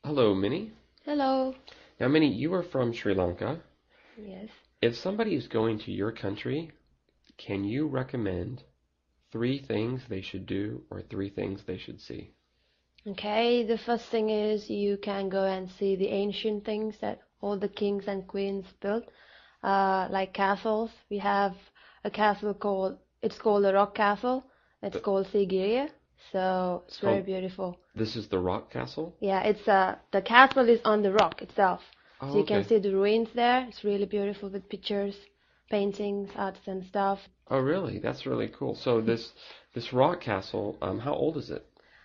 Hello, Minnie. Hello. Now, Minnie, you are from Sri Lanka. Yes. If somebody is going to your country, can you recommend three things they should do or three things they should see? Okay, the first thing is you can go and see the ancient things that all the kings and queens built, like castles. We have a castle it's called the Rock Castle. It's The, called Sigiriya. So it's it's very called, beautiful. this is the Rock Castle? Yeah, the castle is on the rock itself. So Oh, you can okay. see the ruins there. It's really beautiful with pictures, paintings, arts and stuff. Oh, really? That's really cool. So this Rock Castle, how old is it?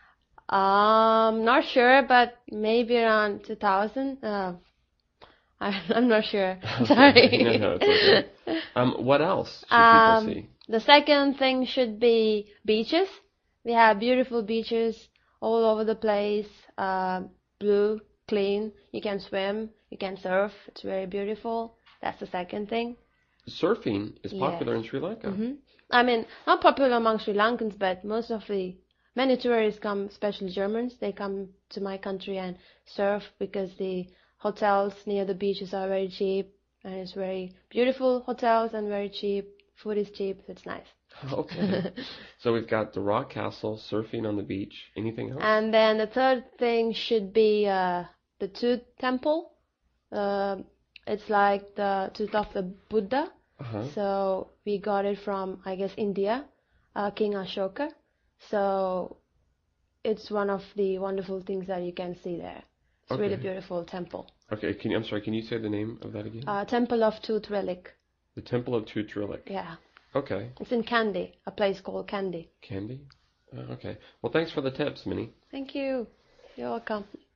Not sure, but maybe around 2000. I'm not sure. Okay. No, it's okay. Sorry. What else should people see? The second thing should be beaches. We have beautiful beaches all over the place. Blue, clean. You can swim, you can surf. It's very beautiful. That's the second thing. Surfing is Yes. popular in Sri Lanka. I mean, not popular among Sri Lankans, but many tourists come, especially Germans. They come to my country and surf because the hotels near the beaches are very cheap, and it's very beautiful hotels and very cheap. Food is cheap, so it's nice. Okay. So we've got the Rock Castle, surfing on the beach. Anything else? And then the third thing should be the Tooth Temple. It's like the tooth of the Buddha. Uh-huh. So we got it from, I guess, India, King Ashoka. So it's one of the wonderful things that you can see there. It's really Okay. beautiful temple. Okay, I'm sorry, can you say the name of that again? Temple of Tooth Relic. The Temple of Tutrilik. Yeah. Okay. It's in Kandy, a place called Kandy. Candy? Okay. Well, thanks for the tips, Minnie. Thank you. You're welcome.